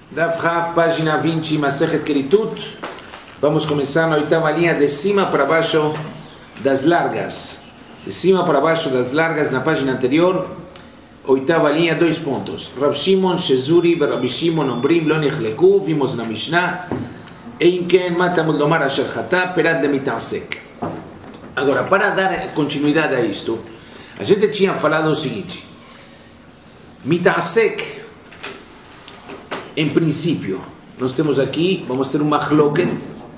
Daf Haf, página 20, Masechet Keritut. Vamos começar na oitava linha, de cima para baixo das largas. De cima para baixo das largas, na página anterior, oitava linha, 2 pontos. Rab Shimon, Shezuri, Rabi Shimon, Ombrim, Lo Nechleku, vimos na Mishnah. Ein ken matamud lomar asher chata, perad le mitasek. Agora, para dar continuidade a isto, a gente tinha falado o seguinte: mitasek, em princípio, nós temos aqui, vamos ter um machloket,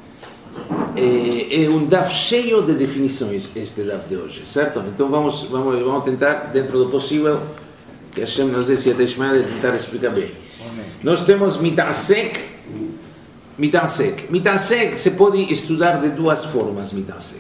é um daf cheio de definições, este daf de hoje, certo? Então vamos tentar, dentro do possível, que Hashem nos dê siete shemaya, de tentar explicar bem. Nós temos mitasek. Mitasek se pode estudar de duas formas.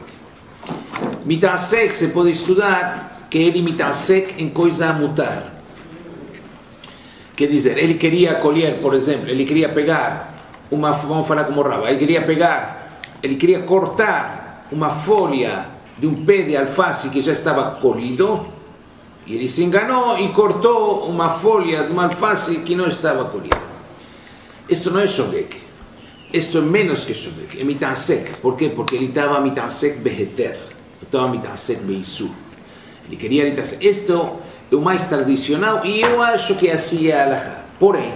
Mitasek se pode estudar que ele mitasek em coisa a mutar. Quer dizer, ele queria colher, por exemplo, ele queria pegar uma, vamos falar como Rava, ele queria cortar uma folha de um pé de alface que já estava colhido, e ele se enganou e cortou uma folha de uma alface que não estava colhida. Isto não é shogek. Isto é menos que shogek, é mitasek. Por quê? Porque ele estava mitasek beheter, estava mitasek beisur. Ele queria mitasek. Isto é o mais tradicional e eu acho que assim é a halakha. Porém,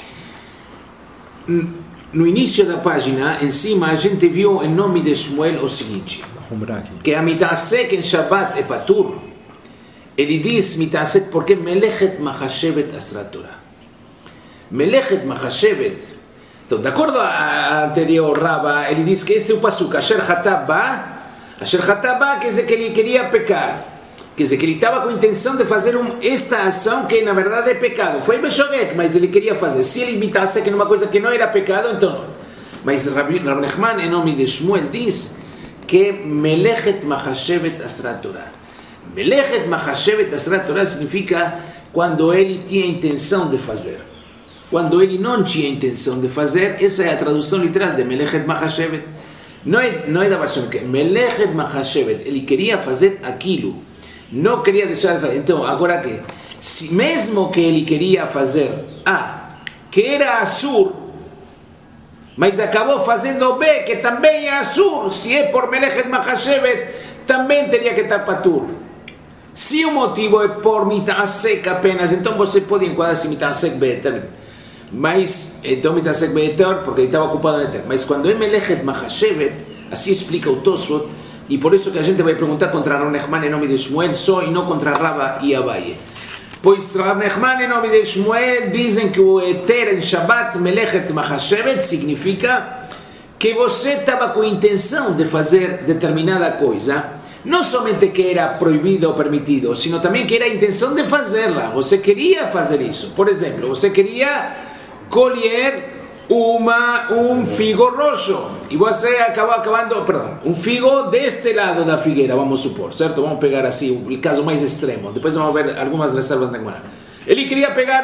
no início da página, em cima, a gente viu em nome de Shmuel o seguinte: que a mitasek em Shabbat é patur. Ele diz mitasek porque melechet machashevet asrat Torah. Melechet machashevet. Então, de acordo a anterior Raba, ele diz que este é o pasuk, Asher Hatabá, quer dizer que ele queria pecar, quer dizer que ele estava com a intenção de fazer esta ação que na verdade é pecado. Foi Beshogek, mas ele queria fazer. Se ele imitasse que numa coisa que não era pecado, então não. Mas Rabi Nachman, em nome de Shmuel, diz que Melechet Machashevet Asrat Torah. Melechet Machashevet Asrat Torah significa quando ele tinha intenção de fazer. Quando ele não tinha intenção de fazer, essa é a tradução literal de Melechet Machashevet. Não é da versão que Melechet Machashevet, ele queria fazer aquilo, não queria deixar de fazer. Então, agora que, mesmo que ele queria fazer A, que era Asur, mas acabou fazendo B, que também é Asur, se é por Melechet Machashevet, também teria que estar patur. Se o motivo é por mitasek apenas, então você pode enquadrar-se mitasek beheter. Mas, então mitasek beheter, porque ele estava ocupado no eter. Mas quando é melechet machashevet, assim explica o Tosfot, e por isso que a gente vai perguntar contra Rav Nachman em nome de Shmuel só, e não contra Rava e Abaye. Pois Rav Nachman em nome de Shmuel dizem que o eter em Shabbat, melechet machashevet, significa que você estava com a intenção de fazer determinada coisa, não somente que era proibido ou permitido, sino também que era a intenção de fazê-la. Você queria fazer isso. Por exemplo, você queria colher um figo roxo e você acabou um figo deste lado da figueira, vamos supor, certo? Vamos pegar assim o caso mais extremo, depois vamos ver algumas reservas na Gemara. Ele queria pegar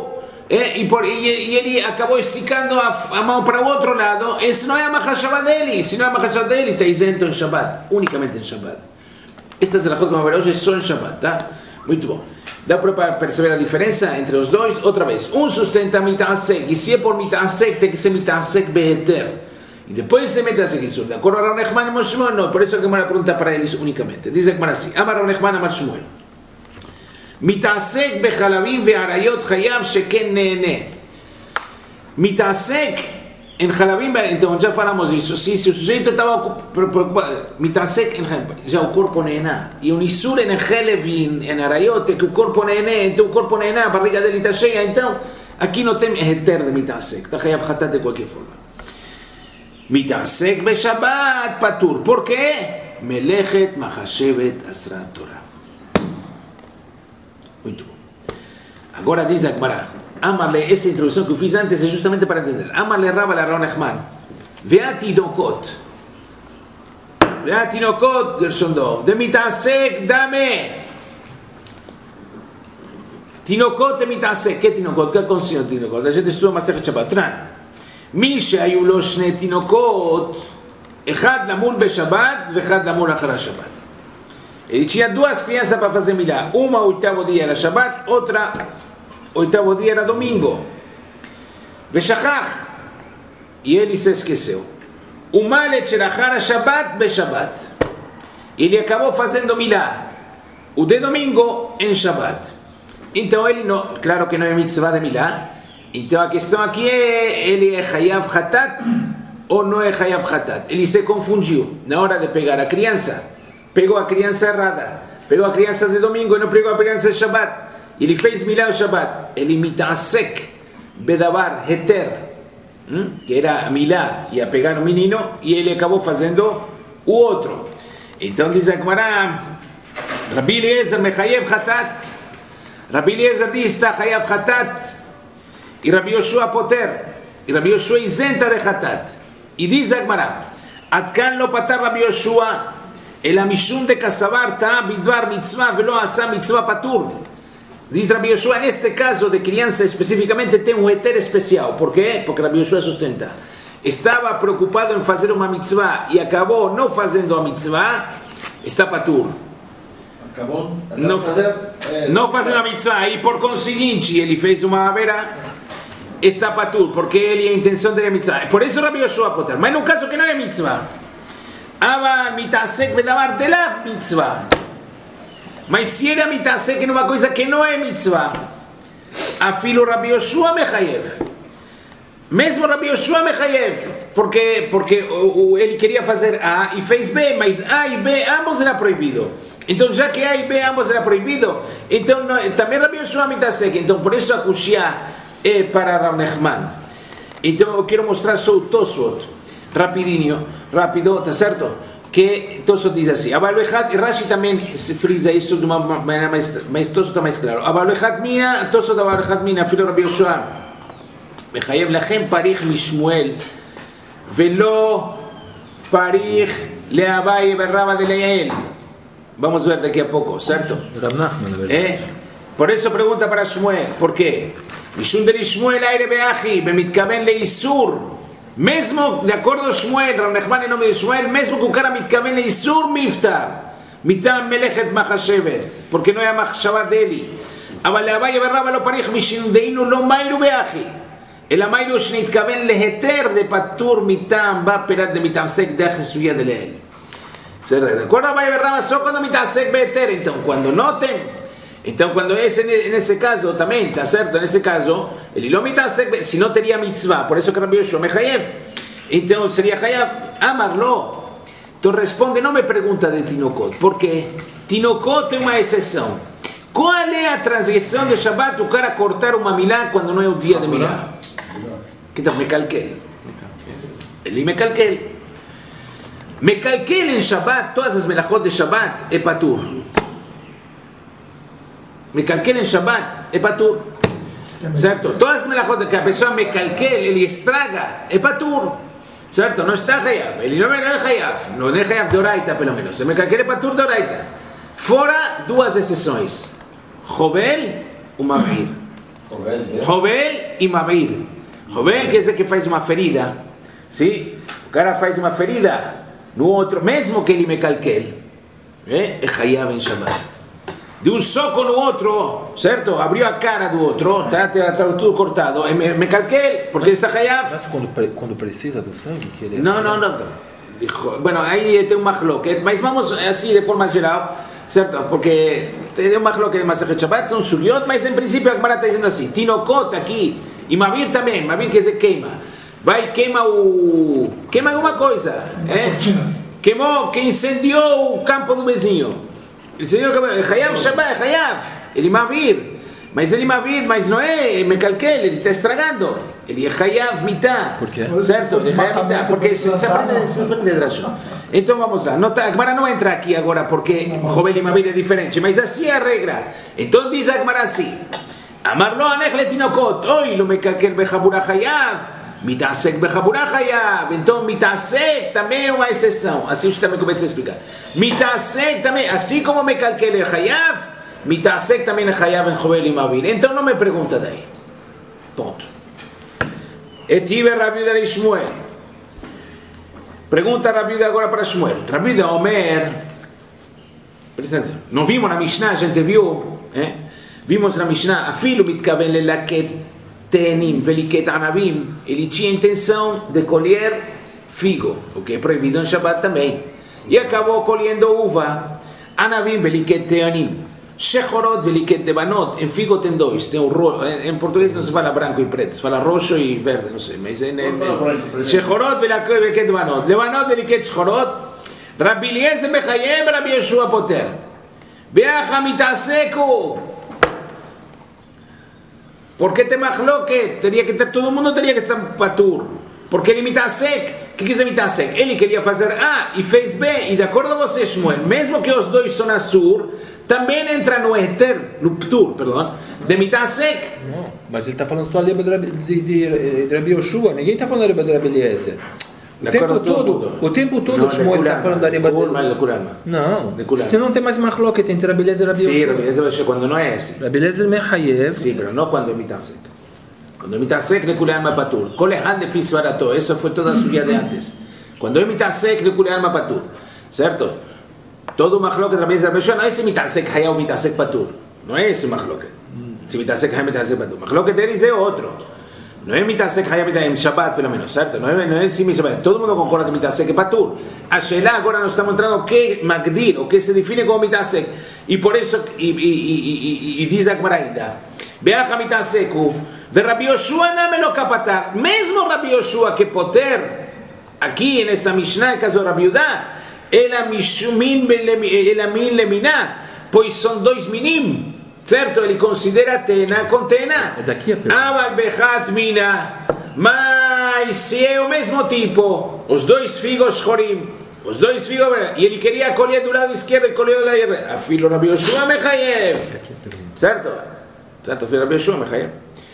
e ele acabou esticando a mão para o outro lado. Esse não é a Mahashabat dele. Se não é a Mahashabat dele, está isento em Shabbat, unicamente em Shabbat. Estas halachot que vamos ver hoje são em Shabbat, tá? Muito bom. Dá para perceber a diferença entre os dois? Outra vez, um sustenta mitasek, e se é por mitasek, tem que ser mitasek beheter. E depois se mitasek isso. De acordo a Rav Nachman e Shmuel, não. Por isso que eu vou perguntar para eles unicamente. Diz que assim: Amar Rav Nachman, Amar Shmuel. Mitasek bechalavim ve'arayot chayav sheken nene. Mitasek em halavim, então já falamos isso. Se o sujeito estava preocupado, mitasek, já o corpo neena. E o nisur em chelev e em arayot, que o corpo neena, então o corpo neena, a barriga dele está cheia. Então, aqui não tem heter de mitasek. Está chayav hatat de qualquer forma. Mitasek beshabat patur. Por quê? Melechet machashevet asrat Torah. Muito bom. Agora diz a Gemara. Amarle, essa introdução que eu fiz antes é justamente para entender. Amarle Rava Rav Nachman. Ve'atinokot. Ve'atinokot, Gershon Dov. De mitasek dame. Tinokot de mitasek. Que tinokot? Que consiste tinokot? A gente estuda Masechet Shabbat. Tran. Mi שהיו לו שני תינוקות, אחד למול בשבת ואחד למול אחר השבת. Ele tinha duas crianças para fazer milá. Uma oitavo dia era Shabbat, outra oitavo dia era domingo. ושכח. E ele se esqueceu. O malet shelachar Shabbat be-Shabbat. Ele acabou fazendo milá. O de domingo em Shabbat. Então ele não, claro que não é mitzvah de milá. Então a questão aqui é, ele é Hayav Hatat ou não é Hayav Hatat? Ele se confundiu na hora de pegar a criança. Pegou a criança errada. Pegou a criança de domingo e não pegou a criança de Shabbat. Ele fez milá no Shabbat. Ele mitasek bedavar heter. Que era milá, ia pegar um menino e ele acabou fazendo o outro. Então diz a Gemara, Rabbi Eliezer mechayev hatat. Rabbi Eliezer diz está chayav hatat e Rabbi Yoshua poter. E Rabbi Yoshua isenta de hatat. E diz a Gemara, Atkan lo patar Rabbi Yoshua el mishum de kasavar ta bidvar mitzvah velo asa mitzvah patur. Diz Rabbi Yoshua, neste caso de criança especificamente tem um heter especial. Por quê? Porque Rabbi Yoshua sustenta. Estava preocupado em fazer uma mitzvah e acabou não fazendo a mitzvah, está patur. Acabou não fazendo a mitzvah e por conseguinte ele fez uma avera, está patur, porque ele a intenção dele é mitzvah. Por isso Rabbi Yoshua poter. Mas no caso que não é mitzvah, ava mitasek bedavar delav mitzvah. Mas se ele mitasek numa coisa que não é mitzvah, afilo Rabbi Yoshua mechayev. Mesmo Rabbi Yoshua mechayev, porque ele queria fazer A e fez B, mas A e B ambos era proibido. Então já que A e B ambos era proibido, então também Rabbi Yoshua mitasek. Então por isso a kushia é para Rav Nechman. Então eu quero mostrar só o Tosfot, rapidinho, rápido, tá certo? Que Tosfot diz assim, e Rashi também se frisa isso de uma maneira mais Tosfot está mais claro. Abalochat mina, Tosfot abalochat mina, filho Rabbi Yoshua, מחייב לכם פריך משמואל ולא פריך לאביי ברבא דליעל. Vamos ver daqui a pouco, certo? Por eso pregunta para Shmuel, ¿por qué? משום דלי שמואל איירה באחי, במתכוון לאיסור. mesmo, de acordo a Shmuel, Rav Nechman em nome de Shmuel, mesmo que o cara מתכוון לאיסור מפטר, מטעם מלאכת מחשבת, porque não é a מחשבה dele. אבל לאביי ברבא לא פריך משום דהינו לא מיירו באחי. אלא מיירו שנתכוון להיתר דפטור מטעם בא פירת דמתעסק דרך סוגיה דלאל. De acuerdo a Abaye Berraba, só quando mitasek beter. Então, quando notem, então quando é nesse caso também, tá certo? Nesse caso, ele não mitasek, se não teria mitzvah, por isso que Rabbi Yoshua mechayev, então seria chayav, amarlo. Então responde, não me pergunta de Tinokot, porque Tinokot é uma exceção. Qual é a transgressão de Shabbat o cara cortar uma milá quando não é o dia de milá? Que tal? Mecalquel. Ele mecalquel. Mecalquel em Shabbat, todas as melachot de Shabbat é patur. Mecalquel em Shabbat é patur. Certo? Todas as melachot que a pessoa mecalquel, ele estraga, é patur. Certo? Não está chayav. Ele não é chayav. Não é chayav de oraita, pelo menos. O mecalquel é patur de oraita. Fora duas exceções. Jovel e Mavir. Jovel e Mavir. Jovel quer dizer que faz uma ferida. Sim? O cara faz uma ferida no outro, mesmo que ele mecalquel, é chayav em Shabbat. De um soco no outro, certo? Abriu a cara do outro, está tudo cortado. É mecalquel, porque está chayav. Mas quando precisa do sangue? Que ele não. Bueno, aí tem um machloket, mas vamos assim de forma geral, certo? Porque tem um machloket de Masechet Shabbat, são sugiot, mas em princípio a Gemara está dizendo assim, Tinokot aqui, e Mavir também, Mavir quer dizer queima. Vai queima alguma coisa, queimou, que incendiou o campo do vizinho. Incendiou o campo, Hayav Shabbat, Hayav, ele Mavir, mas não é mecalquel, ele está estragando. Ele é Hayav mitá. Por quê? Certo? Ele é Hayav mitá, porque se aprende de razão. Então vamos lá, a Gemara não entra aqui agora porque Jovel e Mavir é diferente, mas assim é a regra. Então diz a Gemara assim, Amar lo anech letinokot, oi lo mecalquel bechabura Hayav, mitasek bechabura Hayav. Então mitasek também é uma exceção, assim você também começa a explicar. Mitasek também, assim como mecalquel é Hayav, mitasek também é Hayav em Jovel e Mavir. Então não me pergunta daí. Ponto. Etiver Rabbi Yehuda e Shmuel. Pergunta Rabbi Yehuda agora para Shmuel. Rabbi Yehuda Omer, presta atenção, não vimos na Mishnah, a gente viu, vimos na Mishnah, afilo mitkaven lelaket tenim, veliket anavim, ele tinha intenção de colher figo, o que é proibido em Shabbat também. E acabou colhendo uva. Anavim, veliket teanim. Shechorot, veliket debanot. Em figo tem dois. Tem em português não se fala branco e preto, se fala roxo e verde, não sei. Mas Shechorot, veliket debanot. Debanot, veliket shechorot. Rabbi Eliezer mechayem, Rabbi Yoshua poter. Beacha mitaseku. ¿Por qué te mahloket? Todo el mundo tenía que estar patur. Porque ele mitasek. O que quer dizer mitasek? Ele queria fazer A e fez B. E de acordo com você, Shmuel, mesmo que os dois são assur, também entra no eter, no ptur, perdão, de mitasek. Não, mas ele está falando só de Rabbi Yoshua. Ninguém está falando de Rabbi Eliezer. O tempo todo o Shmuel está falando da Reba Não, você não tem mais mahloket entre Rabbi Eliezer e Rabbi Yoshua. Sí, Rabbi Eliezer quando não é esse. Rabbi Eliezer mechayev. Sí, pero no cuando mitasek. Cuando mitasek, le alma patur. Kol echad lefi svarato. Eso fue toda su guía de antes. Cuando mitasek, le alma patur. ¿Cierto? Todo mahloket Rabbi Eliezer Rabbi Yoshua no es mitasek haya o mitasek patur. No es ese mahloket. Si mitasek haya mitasek patur. Mahloket él dice otro. No es mitasek hayab en Shabbat, pelo menos, ¿cierto? No es si mi Shabbat. Todo el mundo concorda que mitasek es patur. A Shelah ahora nos está mostrando qué magdir, o qué se define como mitasek. Y por eso, y dice Akmaraida, Beaja mitaseku, de Rabbi Yoshua no me lo capatar. Mesmo Rabbi Yoshua que poter, aquí en esta Mishnah, el caso de Rabbi Yudá, el amin lemina, pues son dois minim. Certo, ele considera tena com tena. Aval bechat mina. Mas se é o mesmo tipo, os dois figos chorim, os dois figos, e ele queria colher do lado esquerdo e colher do lado direito. Afilo Rabbi Yoshua mechayev. Certo? Certo, afilo Rabbi Yoshua mechayev.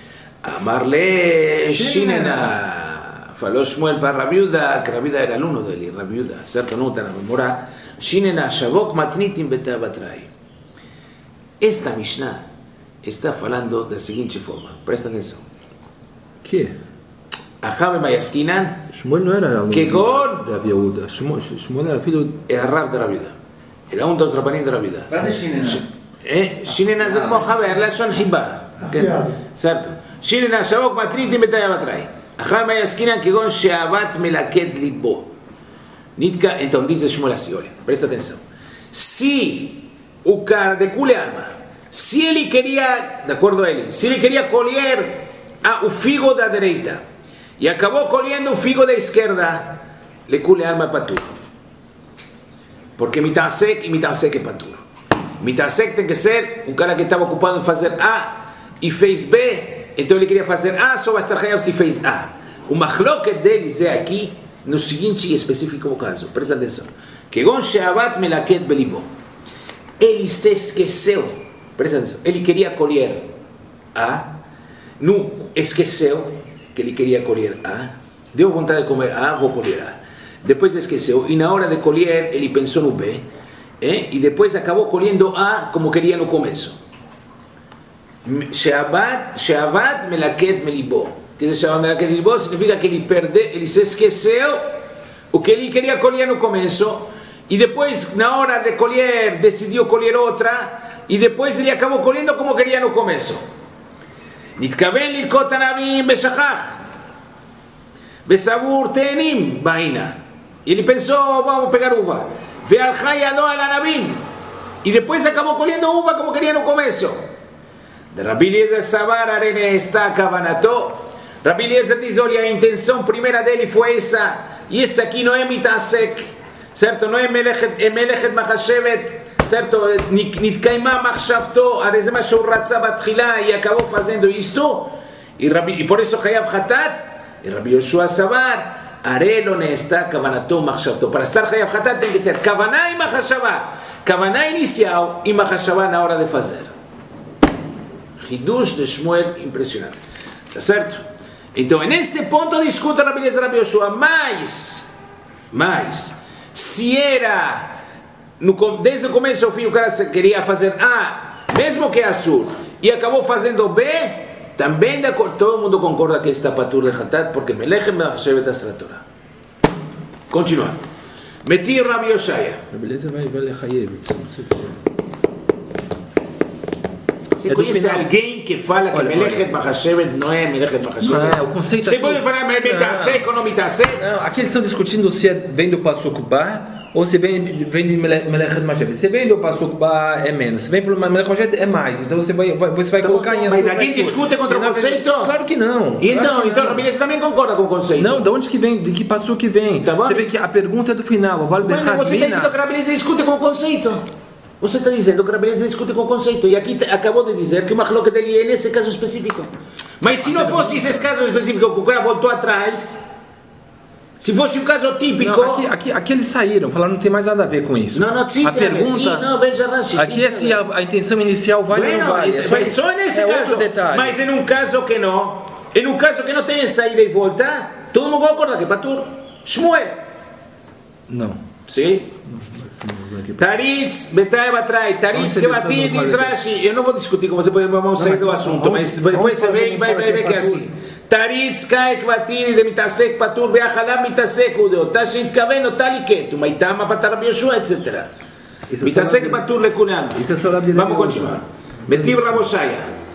Amarle Shinena. Falou Shmuel para Rabbi Yudá, que Rabbi Yudá era aluno dele, Rabbi Yudá. Certo, não está na memória. Shinena, Shavok matnitim betabatrai. Esta Mishnah está falando da seguinte forma, presta atenção. Que? Ahabe Mayaskinan. Shmuel não era que con Rabbi Yehuda. Shmuel era filho. Era Rav de Rabbi Yehuda. Era um dos rabanim de Rabbi Yehuda. Mas é Shinena. Shinena זה כמו Ahabe, era לשון חיבה. certo. Shinena Shavok matnitim betabatrai. Ahabe Mayaskinan כגון שאהבת מלכד ליבו. Nitka, então diz Shmuel assim, olha, presta atenção. Se o cara de cule alma, se ele queria, de acordo a ele, se ele queria colher o figo da direita e acabou colhendo o figo da esquerda, le cule alma patur. Porque mitasek e mitasek é patur. Mitasek tem que ser um cara que estava ocupado em fazer A e fez B, então ele queria fazer A, só vai estar chayav se fez A. O machloket deles é aqui, no seguinte específico caso, presta atenção. Kegon sheavat melaket belibo. Ele se esqueceu, presta atenção, ele queria colher A, não esqueceu que ele queria colher A, deu vontade de comer A, vou colher A. Depois esqueceu, e na hora de colher, ele pensou no B, e depois acabou colhendo A como queria no começo. Sheavat melaket melibo. Que se chama melaket melibo significa que ele se esqueceu o que ele queria colher no começo, e depois, na hora de colher, decidiu colher outra, e depois ele acabou colhendo como queria no começo. Nitkaven lilkot anavim beshachach, besavur tenim baina. Ele pensou, vamos pegar uva. Ve'alcha yado al anavim. E depois acabou colhendo uva como queria no começo. De Rabbi Eliezer Savar arene está kavanato. Rabbi Eliezer diz, olha, a intenção primeira dele foi essa, e esta aqui não é mitasek. certo? לא מלאכת מחשבת, certo? נתקיימה מחשבתו, הרי זה מה שהוא רצה בתחילה, y acabó fazendo isto, y por eso חייב חטאת, y Rabbi Yoshua סבר, הרי לא נעשתה כוונתו מחשבתו. Para estar חייב חטאת, tem que ter כוונה y מחשבה, כוונה inicial y מחשבה na hora de fazer. Hidush de Shmuel impressionante, tá certo? Então, neste ponto discute Rabbi Eliezer e Rabbi Yoshua, mas se era desde o começo ao fim o cara queria fazer A, mesmo que é Assur, e acabou fazendo B, também todo mundo concorda que está patur de Hatat, porque Melechem Machshevet Astratora. Continuando. Metir Rabbi Yoshaya. Rabbi Eliezer vai lechayev. Você conhece alguém que fala que Melechet Machashevet não é Melechet Machashevet? Não, o conceito Você pode falar Mitasek ou não Mitasek? Não, aqui eles estão discutindo se vem do Pasuk Ba ou se vem de Melechet Machashevet. Se vem do Pasuk Ba é menos, se vem pelo Melechet Machashevet é mais. Então você vai colocar em... Mas alguém discute contra o conceito? Claro que não. Então Rabi Eliezer também concorda com o conceito. Não, de onde que vem? De que Pasuk que vem? Tá bom? Você vê que a pergunta é do final. Mas você está dizendo que Rabi Eliezer discute com o conceito. Você está dizendo que Rabi Eliezer discute com o conceito. E aqui acabou de dizer que o Machlok dele é nesse caso específico. Mas se não fosse esse caso específico que o cara voltou atrás, se fosse um caso típico... Não, aqui eles saíram, falaram que não tem mais nada a ver com isso. Não, sim, a pergunta, sim, não, veja Rashi. Aqui é se a intenção inicial vai ou não vai. Mas só nesse caso. Mas em um caso que não, tem saída e volta, todo mundo concorda que é Patur. Shmuel. Não. Sim? Taritz, Betai Batrai, Taritz que bati, diz Rashi. Eu não vou discutir com você, vamos sair do assunto, mas depois você vem e vai ver que é assim. Taritz, Kaek, Batini, de Mitasek, Patur, Beachalam, Mitasek, Udeo, Tashit Kaven, Otaliket, Maitama, Patar Bioshua, etc. Mitasek, Patur, Lekunan. Vamos continuar. Metiv Raboshaya.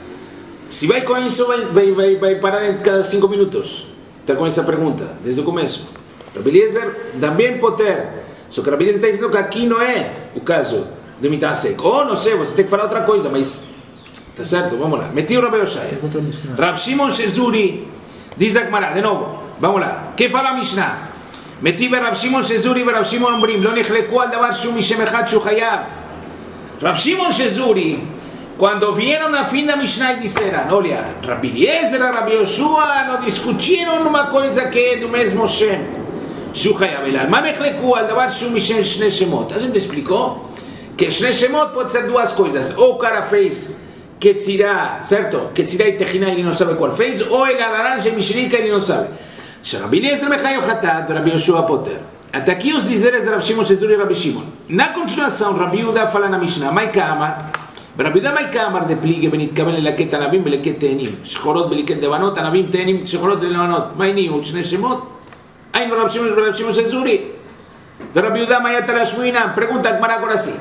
Se vai com isso, vai parar em cada 5 minutos. Está com essa pergunta, desde o começo. Rabi Eliezer também poter. Só que Rabi Eliezer está dizendo que aqui não é o caso de Mitasek. Ou não sei, você tem que falar outra coisa, mas... Tá certo? Vamos lá. Metiu Rabi Oshaya. Rav Shimon Shezuri, diz a Gemara, de novo. Vamos lá. Que fala a Mishnah? Metiu Rav Shimon Shezuri e Rav Shimon Ambrim. Lo nechleku al davar shu mishem echad shu chayav. Rav Shimon Shezuri, quando vieram na fim da Mishnah e disseram, olha, Rabi Eliezer e Rabi Yoshua não discutiram uma coisa que é do mesmo Shem. Shu chayav elal. Ma nechleku al davar shu mishem shne shemot. A gente explicou que shne shemot pode ser duas coisas. Ou o cara fez... Ketzirá, certo? Ketzirá e Techina ele não sabe qual fez, ou ele a laranja e mexerica ele não sabe. Rabi Eliezer mechayev hatat, Rabi Yoshua poter. Até aqui os dizeres de Rav Shimon Shezuri e Rabi Shimon. Na continuação, Rabi Yehuda fala na Mishnah, Maika Amar, Rabi Yehuda Maika Amar de plige benitkaven lelaket anavim beleket tenim, shchorot beliket devanot, anavim tenim, shchorot belevanot, mainiu, shne shemot, ayno Rav Shimon Shezuri. De Rabi Yehuda Mayat Alashmuina, pregunta Gemara agora assim.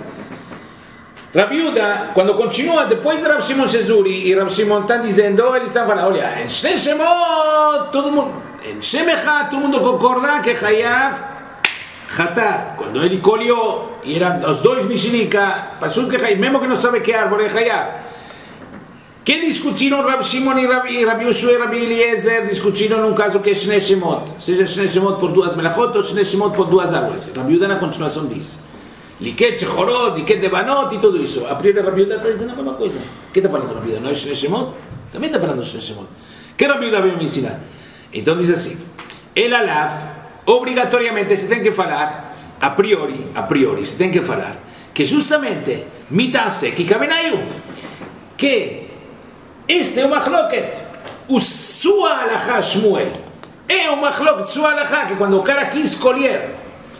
Rabi Yehuda, quando continua, depois de Rav Shimon Shezuri e Rav Shimon estão dizendo, eles estão falando, olha, em Shne Shemot, todo mundo, em Shem Echad, todo mundo concorda que Hayav Hatat, quando ele colheu, e eram os dois Mishirika, mesmo que não sabe que árvore é Hayav. Que discutiram Rav Shimon e Rabi Yoshua e Rabi Eliezer, discutiram num caso que é Shne Shemot, seja Shne Shemot por duas melachot ou Shne Shemot por duas árvores. Rabi Yehuda na continuação diz. Liket, Shechorot, Liket Devanot e tudo isso. A primeira Rabi Yehuda está dizendo a mesma coisa. O que está falando Rabi Yehuda? Não é Shne Shemot? Também está falando Shne Shemot. O que Rabi Yehuda veio me ensinar? Então diz assim, el alav, obrigatoriamente se tem que falar, a priori, se tem que falar, que justamente, mitase, que cabenayu, que este é o machloket, o sua alahá Shmuel, é o machloket, sua alahá, que quando o cara quis colher,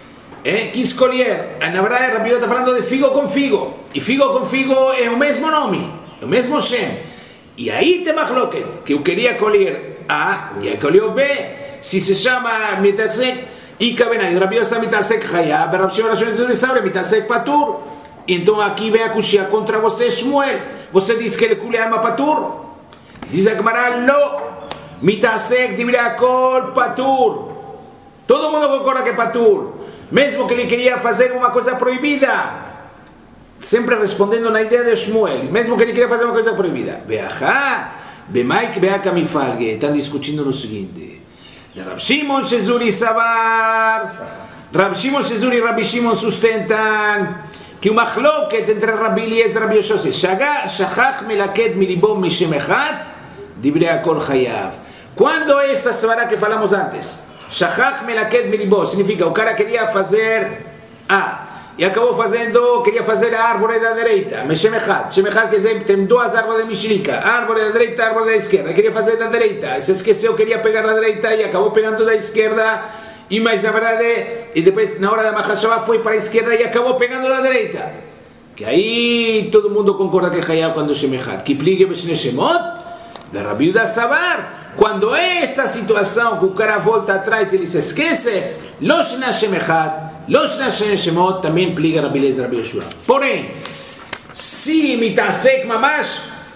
na verdade, Rabi Yehuda está falando de figo com figo. E figo com figo é o mesmo nome, é o mesmo Shem. E aí tem machloket, que eu queria colher A e aí colheu B, se se chama Mitasek e Kabenai. Rabi Yehuda Mitasek Hayab, Rabi Shimon sabe Mitasek Patur. Então aqui vem a Kushia contra você, Shmuel. Você diz que ele colhe alma Patur? Diz a Gemara, Lo, Mitasek Dibriakol Patur. Todo mundo concorda que é Patur. Mesmo que ele queria fazer uma coisa proibida, sempre respondendo na ideia de Shmuel, mesmo que ele queria fazer uma coisa proibida. Beachá, Bemaik Beaka Mifalge, estão discutindo no seguinte: Rav Shimon Shezuri Savar, Rav Shimon Shezuri e Rabi Shimon sustentam que o machloket entre Rabi Eliezer e Rabi Yoshua, Shachach Melaket Milibom Mishem Echad, Divrei Akol Hayav. Quando é essa svara que falamos antes? Shachach Melaket Milibom significa o cara queria fazer A e acabou fazendo, queria fazer a árvore da direita, Mishem Echad, Shem Echad quer dizer, tem duas árvores de mexerica, árvore da direita, árvore da esquerda, queria fazer da direita, se esqueceu, queria pegar da direita e acabou pegando da esquerda, e mais na verdade, e depois na hora da Mahashavá foi para a esquerda e acabou pegando da direita. Que aí todo mundo concorda que é Hayav quando Shem Echad, que pligue Beshne Shemot, de Rabi Yehuda Savar. Quando é esta situação que o cara volta atrás e ele se esquece, Los Nashem Echad, Los Nashem Shemot, também pliga Rabi Eliezer e Rabi Yoshua. Porém, se Mitasek Mamash,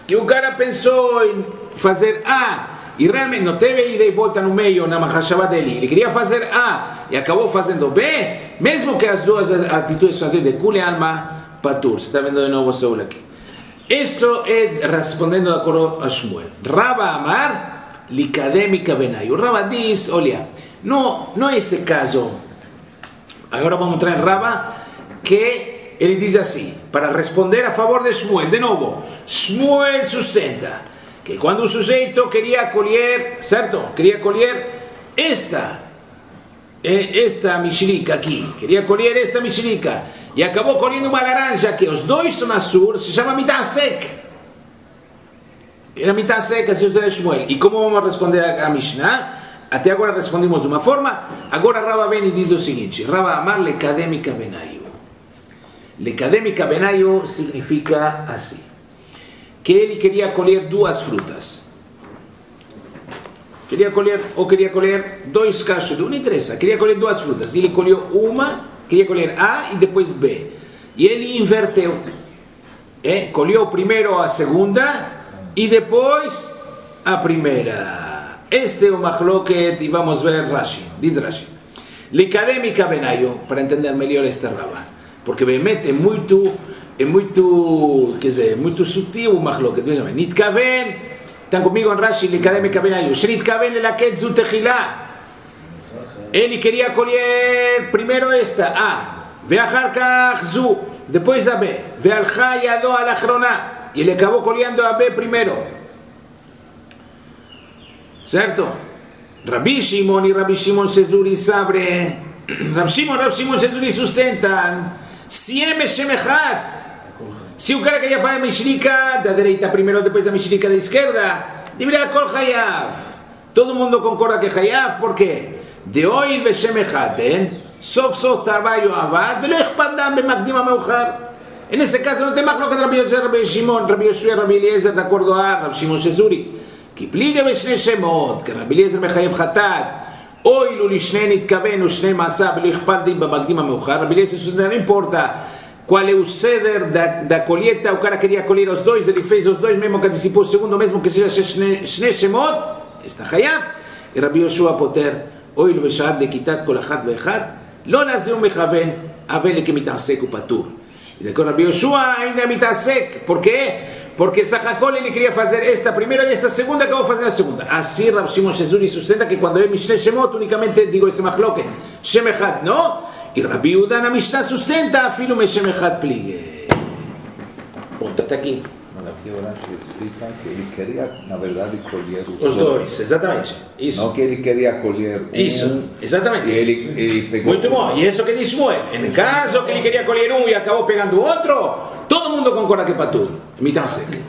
que o cara pensou em fazer A, e realmente não teve ida e volta no meio na Mahashava dele, ele queria fazer A e acabou fazendo B, mesmo que as duas atitudes são de Kuli Alma Patur. Você está vendo de novo o Saul aqui. Isto é respondendo de acordo a Shmuel. Rava Amar, Likademika Benayu. Rava diz, olha, não é esse caso. Agora vamos entrar em Rava, que ele diz assim, para responder a favor de Shmuel. De novo, Shmuel sustenta que quando o sujeito queria colher, certo? Queria colher esta mexerica aqui, queria colher esta mexerica e acabou colhendo uma laranja que os dois são azul, se chama mitasek. Era mitasek, assim o Shmuel. E como vamos responder a Mishnah? Até agora respondemos de uma forma, agora Rava vem e diz o seguinte, Rava Amar Lekademika Benayu. Lekademika Benayu significa assim, que ele queria colher duas frutas. Queria colher dois cachos, não interessa, queria colher duas frutas. Ele colheu uma, queria colher A e depois B. E ele inverteu. Colheu primeiro a segunda e depois a primeira. Este é o Machloket e vamos ver Rashi. Diz Rashi. Lekademika Benayu, para entender melhor esta Rava. Porque realmente é muito sutil o Machloket. Veja bem, Nitkaven. Estão comigo em Rashi, Lekademika Benayu. Shnitkaven lelaket zu techila. Ele queria colher primeiro esta, A. Ve'achar kach zu. Depois a B. Ve'alcha yado al achrona. E ele acabou colhendo a B primeiro. Certo? Rabbi Shimon e Rabbi Shimon Shezuri sabre. Rabbi Shimon Shezuri sustentan. Si é Meshemechat. Se o cara queria fazer a mexerica da direita primeiro, depois a mexerica da esquerda, deveria kol hayav. Todo mundo concorda que é hayav, por quê? De oil veshemechaten, sof sof trabalho avad, velo ichpadam bemakdim ameuchar. Nesse caso não tem macroca de Rabbi Yoshua, Rabbi Shimon, Rabbi Yoshua, Rabbi Eliezer, de acordo a Rabbi Shimon Shezuri. Que pliga veshnei shemot, que Rabbi Eliezer mechayev chatat, oil ulishnei nitkaven, ushnei masa, velo ichpadim bemakdim ameuchar. Rabbi Eliezer, não importa qual é o ceder da colheita, o cara queria colher os dois, ele fez os dois, mesmo que antecipou o segundo, mesmo que seja Shnei Shemot, está Hayav, e Rabbi Yoshua Poter, oil veshad lekitat kol achat ve'echat, lo lazeu mechaven, avel que mitasek o patur. E depois Rabbi Yoshua ainda mitasek, por quê? Porque Sachakol ele queria fazer esta primeira e esta segunda, acabou fazendo a segunda. Assim Rabbi Shimon Shezuri sustenta que quando é Mishneh Shemot, unicamente digo esse machloket, Shem Echad, não? E Rabbi Yehuda na Mishnah sustenta afilo Meshem Echad pligue. Ponto, está aqui. Aqui o Rashi explica que ele queria, na verdade, colher os dois. Exatamente. Isso. Não que ele queria colher isso, exatamente. E ele pegou. Muito bom. E isso que diz Shmuel. Em caso que ele queria colher um e acabou pegando o outro, todo mundo concorda que é para tudo. Mitasek.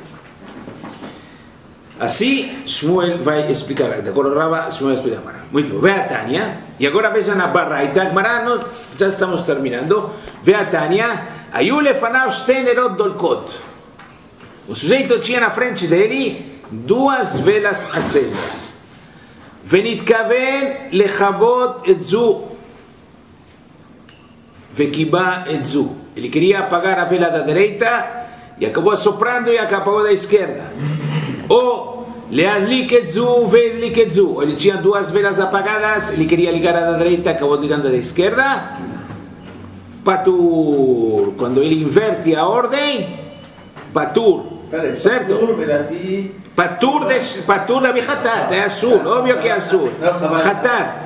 Assim, Shmuel vai explicar. De acordo com Rava, Shmuel vai explicar. Muito bom. Ve a Tânia. E agora vejam na Baraita. Já estamos terminando. Ve a Tânia. Ayu lefanav shte nerot dolkot. O sujeito tinha na frente dele duas velas acesas. Venitkaven lechabot et zu. Vekiba et zu. Ele queria apagar a vela da direita e acabou soprando e acabou da esquerda. Ou leadlik et zu, vedlik et zu. Ele tinha duas velas apagadas, ele queria ligar a da direita, acabou ligando a da esquerda. Patur. Quando ele inverte a ordem, patur. Certo? Patur da bichatat, é azul, óbvio que é azul. Chatat.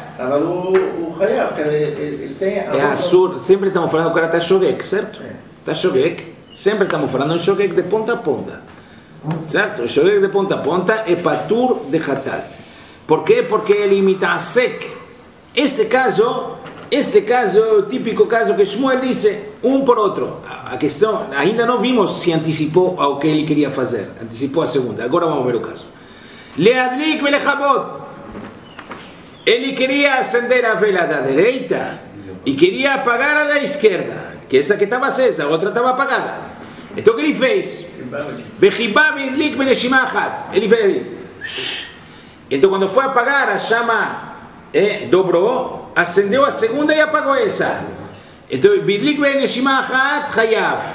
É azul, sempre estamos falando, o cara está shogek, certo? Está shogek, sempre estamos falando um shogek de ponta a ponta. Certo? O shogek de ponta a ponta é patur de chatat. Por quê? Porque ele imita a sek. Este caso é o típico caso que Shmuel disse, um por outro. A questão, ainda não vimos se antecipou ao que ele queria fazer. Antecipou a segunda. Agora vamos ver o caso. Leadlik velechabot. Ele queria acender a vela da direita e queria apagar a da esquerda, que essa que estava acesa, a outra estava apagada. Então o que ele fez? Vechibab idlik beneshima achat. Ele fez. Então quando foi apagar, a chama dobrou, acendeu a segunda e apagou essa. Então, bidlik beneshima achat chayav.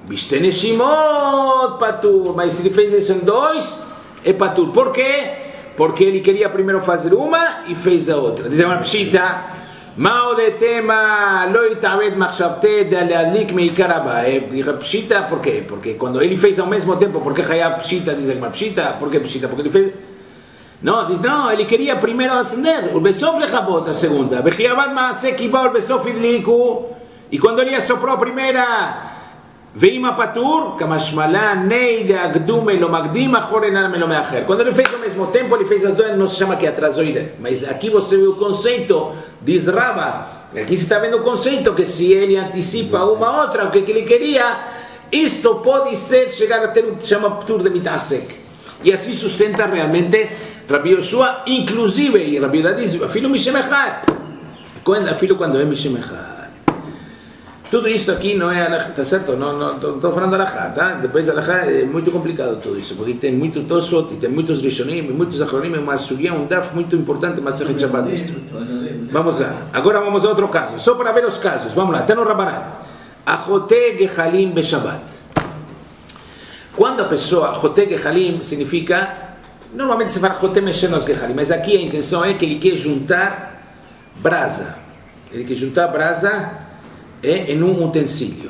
Bistene Shimot, patur. Mas se ele fez isso em 2, é patur. Por quê? Porque ele queria primeiro fazer uma e fez a outra. Diz a Pshita, Mao de tema, lo itabed machshavte de leadlik meikaraba. Pshita, por quê? Porque quando ele fez ao mesmo tempo, porque Hayab Pshita, diz a Pshita, por que Pshita? Porque ele fez... Não, diz não, ele queria primeiro acender, o Besof lechabot, a segunda. Bechiavad maaseh kiba, o Besof idliku. E quando ele assoprou a primeira, veima patur, kamashmalá, neide, agdume, lo magdim, achorenarme, lo meacher. Quando ele fez ao mesmo tempo, ele fez as duas, não se chama que atrasou ele. Mas aqui você vê o conceito, diz Rava, aqui você está vendo o conceito, que se ele antecipa uma a outra, o que ele queria, isto pode ser, chegar a ter o que chama patur de mitasek. E assim sustenta realmente Rabbi Yoshua, inclusive, e Rabbi Yehuda diz, filho Mishemechat, filho quando é Mishemechat. Tudo isso aqui não é alajá, tá certo? Não estou falando alajá, tá? Depois alajá é muito complicado tudo isso, porque tem muito Tosfot, tem muitos Rishonim, muitos Achronim, uma sugia, um daf muito importante, mas é Shabbat isto. Vamos lá, agora vamos a outro caso, só para ver os casos, vamos lá, está no Rabanan. Achote Gehalim Beshabbat. Quando a pessoa, Achote Gehalim significa, normalmente se fala Achote Meshenos Gehalim, mas aqui a intenção é que ele quer juntar brasa. Ele quer juntar brasa em um utensílio.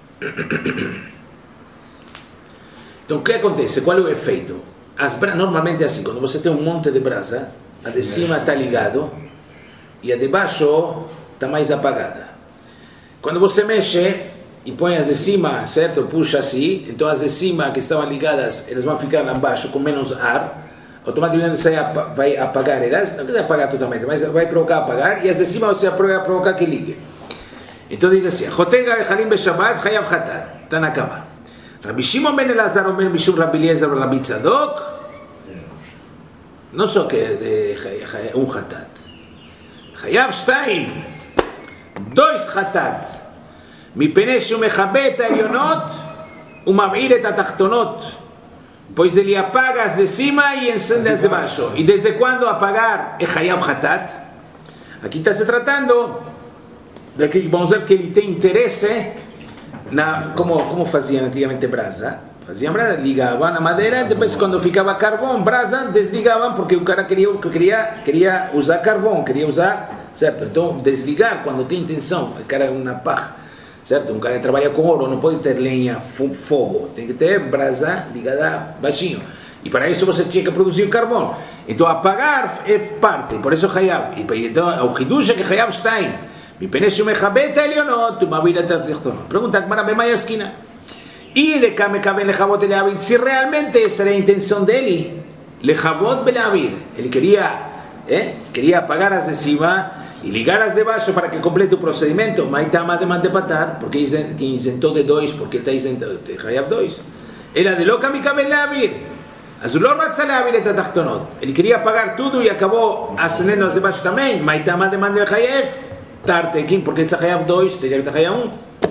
Então o que acontece? Qual é o efeito? Normalmente é assim, quando você tem um monte de brasa, a de cima está ligado e a de baixo está mais apagada. Quando você mexe e põe as de cima, certo? Puxa assim, então as de cima que estavam ligadas, elas vão ficar lá embaixo com menos ar, automaticamente você vai apagar elas, não vai apagar totalmente, mas vai provocar apagar, e as de cima você vai provocar que ligue. Então diz assim, Chotega Gehalim Beshabbat, Chayav Chatat, está na cama. Rabbi Shimon ben Elazar omer Mishum Rabbi Eliezer Rabbi Tzadok, não só que é um Chatat. Chayav Shtaim, 2 Chatat, mipnei שהוא מכבה את העליונות ומבעיר את התחתונות, pois ele apaga as de cima e encende as de baixo. E desde quando apagar é Chayav Chatat? Aqui está se tratando daqui, vamos ver que ele tem interesse na como faziam antigamente brasa. Faziam brasa, ligavam na madeira, depois quando ficava carvão, brasa, desligavam, porque o cara queria usar carvão, queria usar, certo? Então desligar quando tem intenção, o cara é uma paja, certo? Um cara trabalha com ouro, não pode ter lenha, fogo, tem que ter brasa ligada baixinho. E para isso você tinha que produzir carvão. Então apagar é parte, por isso Chayav. E então o Hidush é que Chayav está aí. מפני שהוא מכבה את העליונות ומבעיר את התחתונות. Pregunta Gemara במה היא הסכינה? E de cá מכוון לכבות ולהעביר, se realmente essa era a intenção dele, לכבות ולהעביר. Ele queria apagar as de cima e ligar as de baixo para que complete o procedimento. Mas está mais de patar, porque quem isentou de 2, porque está isentado de Chayav 2. אלא דלא כמכוון להעביר. אז הוא לא רצה להעביר את התחתונות. ele queria apagar tudo e acabou acendendo as de baixo também. mas está mais de לחייב. Tartequim, porque está Chayav 2, teria que estar Chayav 1.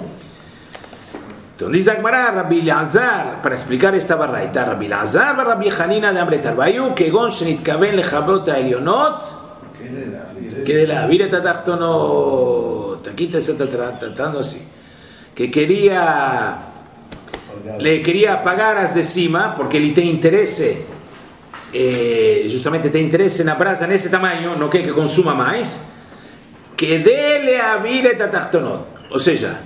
Então diz a Gemara, Rabbi Elazar, para explicar esta barraita, Rabbi Elazar, Rabbi Hanina de Amretar, Bayu, כגון שנתכוון לכבות העליונות, כדי להעביר את התחתונות. Aquí te está tratando así. Que le quería apagar as de cima, porque ele tem interesse, justamente tem interesse na brasa nesse tamanho, não quer que consuma mais, que dele abrir et atachtonot, ou seja,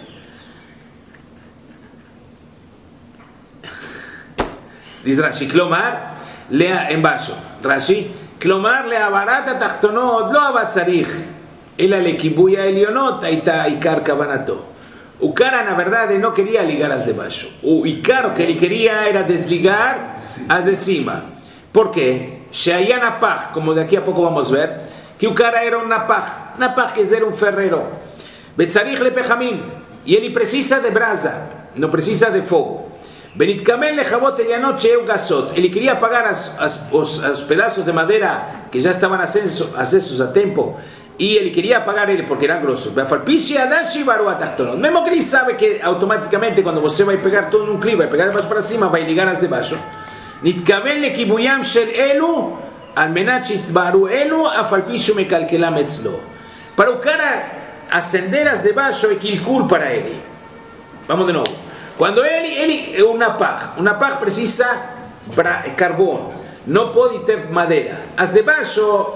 diz Rashi, klomar, embaixo, Rashi, klomar le'avarat atachtonot, לא אבל צריך, אלא לכיבוי העליונות הייתה עיקר כוונתו. O cara, na verdade, não queria ligar as de baixo. O Icaro que ele queria era desligar as de cima. Por quê? Sheaya Napach, como daqui a pouco vamos ver, que o cara era um Napach. Napach quer dizer um ferreiro. Betzarich lepechamim. E ele precisa de brasa, não precisa de fogo. Benitkamen lechavot elianot sheu gasot. Ele queria apagar os pedaços de madeira que já estavam acesos a tempo. E ele queria apagar ele porque era grosso. Mesmo que ele sabe que automaticamente quando você vai pegar todo num clipe, vai pegar de baixo para cima, vai ligar as de baixo. נתכוון לכיבוים של אלו על מנת שיתבהרו אלו אף על פי שהוא מקלקלם אצלו. Para o cara acender as de baixo é kilkul para ele. Vamos de novo. Quando ele é uma pá precisa carvão, não pode ter madeira. As de baixo,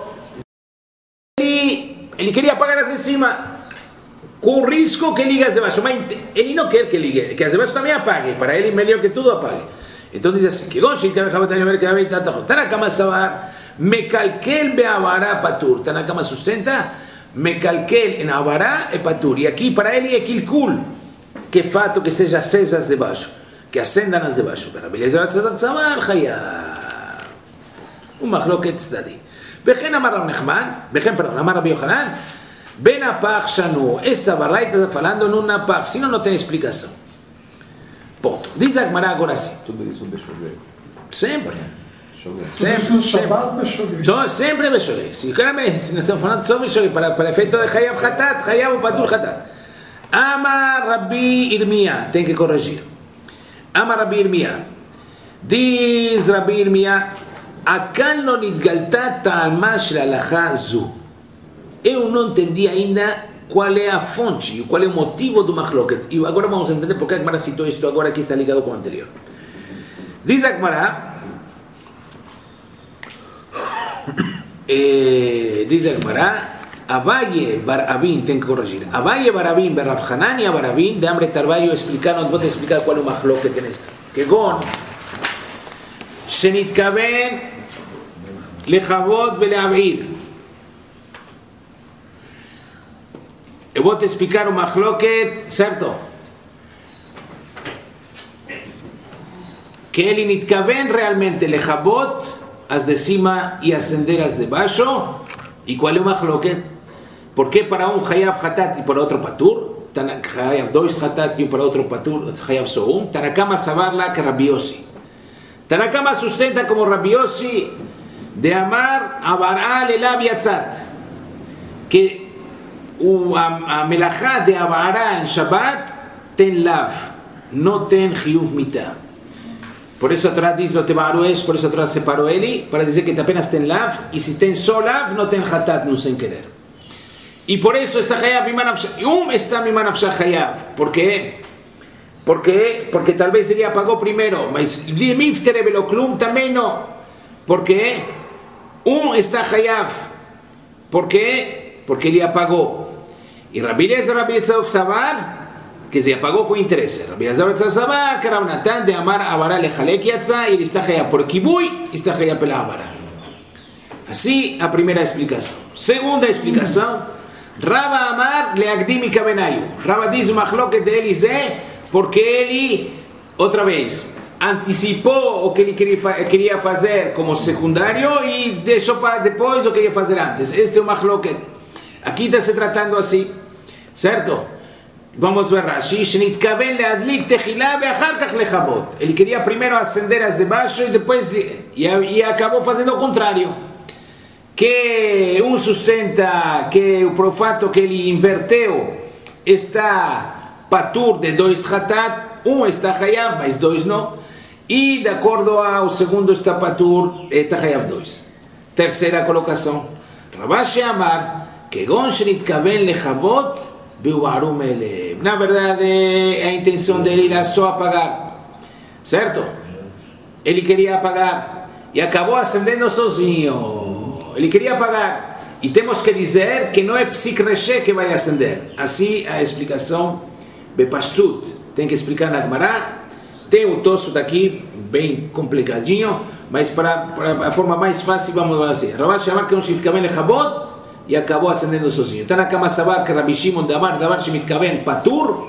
ele queria apagar as de cima, com o risco que ligue as de baixo, mas ele não quer que ligue, que as de baixo também apague, para ele melhor que tudo apague. Então diz assim, Tanakama Savar, Mekalkel be'avara patur. Tanakama sustenta, Mekalkel en avara e patur. E aqui para ele é kilkul, que fato que seja acesas de baixo, que acendam as de baixo. Para Beleza Tzadok Savar, Hayab. Mahloket tzaddi. Vechen amar Rav Nachman, amar Rabbi Yochanan, Ben apach shanu. Esta barraita está falando en una apach, si no tem explicação. Ponto. Diz a Gemara agora assim. Tudo isso bechover. Sempre. Sempre bechover. Se estamos falando só bechover, para efeito de Hayav Hatat, Hayav Patur Hatat. Amar Rabbi Irmia, tem que corrigir. Amar Rabbi Irmia. Diz Rabbi Irmia, Atkan lo nitgalta ta'alma shel halakha zu. Eu não entendi ainda qual é a fonte, qual é o motivo do Mahloket. E agora vamos entender porque a Gemara citou isto agora que está ligado com o anterior. Diz a Gemara, Abaye bar Abin, tem que corrigir. Abaye bar Abin, bar Rav Hanania bar Abin, de Amre Tarbayo explicaron, vou te explicar qual é o Mahloket en esto. Que gon, Shenitkaven lechavot veleavir. Eu vou te explicar o Mahloket, certo? Que ele nitkaven realmente lechabot, as de cima e ascender as de baixo. E qual é o Mahloket? Porque para um Hayav Hatat e para outro Patur, Hayav 2 Hatat e para outro Patur, Hayav só um, Tanakama Savarla que Rabbi Yossi. Tanakama sustenta como Rabbi Yossi de amar Avará lelav yatzat, que a melachá de Avará em Shabbat tem lav, não tem chiyuv mitah. Por isso a Torá diz lo tebaru es, por isso a Torá separou ele, para dizer que apenas tem lav, e se tem só lav, não tem hatat, não sem querer. E por isso está hayav mimanafshah, está mimanafshah hayav. ¿Por quê? Porque talvez ele apagou primeiro, mas limiftere veloklum também não. Porque está hayav. ¿Por quê? Porque ele apagou. E Rabbi Eliezer Rabbi Tzadok Savar, que se apagou com interesse. Rabbi Eliezer Rabbi Tzadok Savar, que Rav Natan de amar avara lechalek yatza, e ele está hayav por kibui, está hayav pela avara. Assim a primeira explicação. Segunda explicação, Rava amar leagdim ikavenayu. Rava diz o machloket dele porque ele, outra vez, antecipou o que ele queria fazer como secundário e deixou para depois o que queria fazer antes. Este é o machloket. Aqui está se tratando assim, certo? Vamos ver Rashi. Shenitkaven leadlik techila ve'achar kach lechabot. Ele queria primeiro acender as de baixo e depois e acabou fazendo o contrário. Que sustenta que o fato que ele inverteu está patur de 2 hatat, está hayav, mas 2 não. E de acordo ao segundo está patur, está hayav 2. Terceira colocação. Rabashi amar que gon shenitkaven lechabot beuarum elev. Na verdade, a intenção dele era só apagar, certo? Ele queria apagar e acabou acendendo sozinho. Ele queria apagar. E temos que dizer que não é Psik Reshe que vai acender. Assim a explicação Bepashtut. Tem que explicar na Gemara. Tem o tosso daqui, bem complicadinho, mas para a forma mais fácil vamos fazer. Rabash Amar que Shenitkaven lechabot e acabou acendendo sozinho. Tanakama Savar que Rabbi Shimon de Amar davar Shenitkaven patur.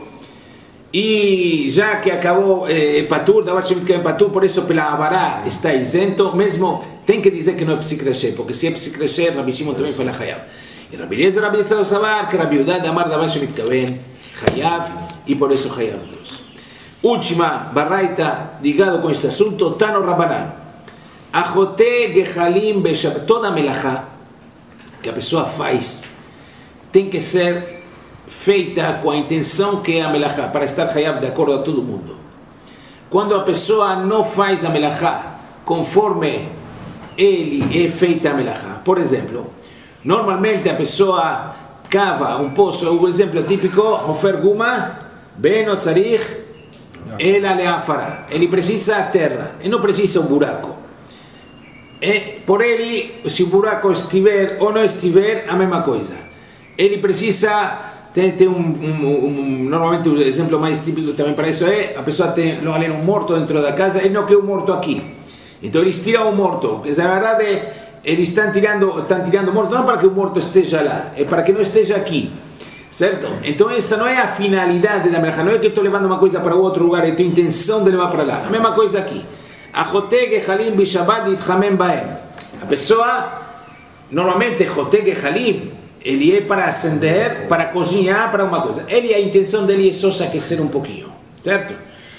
E já que acabou patur, davar Shenitkaven patur, por isso pela avará está isento, mesmo tem que dizer que não é Psik Reshe, porque se é Psik Reshe, Rabbi Shimon também foi na Hayav. E Rabbi Eliezer Rabbi Tzadok Savar que Rabbi Yehuda de Amar davar Shenitkaven Hayav, e por isso Hayav 2. Última barraita ligado com este assunto, Tano Rabbanan. Ajote gehalim beshabat, toda melachá que a pessoa faz tem que ser feita com a intenção que é a melachá, para estar hayav de acordo a todo mundo. Quando a pessoa não faz a melachá conforme ele é feita a melachá, por exemplo, normalmente a pessoa cava um poço, o exemplo típico, mofer guma, ben o tzarich ela le fará. Ele precisa a terra, e não precisa um buraco. Por ele, se o buraco estiver ou não estiver, a mesma coisa. Ele precisa... Normalmente o exemplo mais típico também para isso é a pessoa tem um morto dentro da casa, ele não quer um morto aqui, então eles tiram o morto, que na verdade eles estão tirando o morto não para que o morto esteja lá, é para que não esteja aqui, certo? Então essa não é a finalidade da melachá, não é que estou levando uma coisa para outro lugar, eu tenho intenção de levar para lá, a mesma coisa aqui. Achoteg echalim bishabat yitchamen baem, a pessoa normalmente choteg echalim ele é para acender, para cozinhar, para uma coisa. A intenção dele é só se aquecer um pouquinho, certo?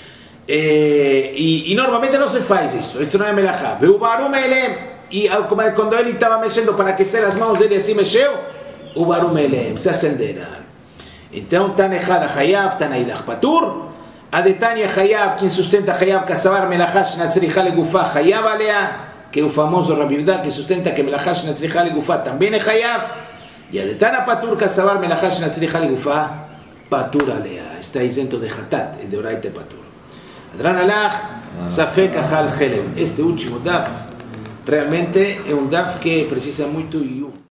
E normalmente não se faz isso não é melachá. E quando ele estava mexendo para aquecer as mãos dele, assim mexeu, o barum elem, se acenderam. Então, Tanechad Hayav, Tanaidach Patur, Adetania Hayav, quem sustenta Hayav, Kasavar melachá, Shnatzricha legufá, Hayav alea, que é o famoso Rabi Yehuda, que sustenta que melachá, Shnatzricha legufá, também é Hayav. Y adetana patur kasavar melachá shnatzricha legufá patur alea. Está isento de hatat e de oraite patur. Adran alach safek achal chelem. Este último daf realmente é um daf que precisa muito yum.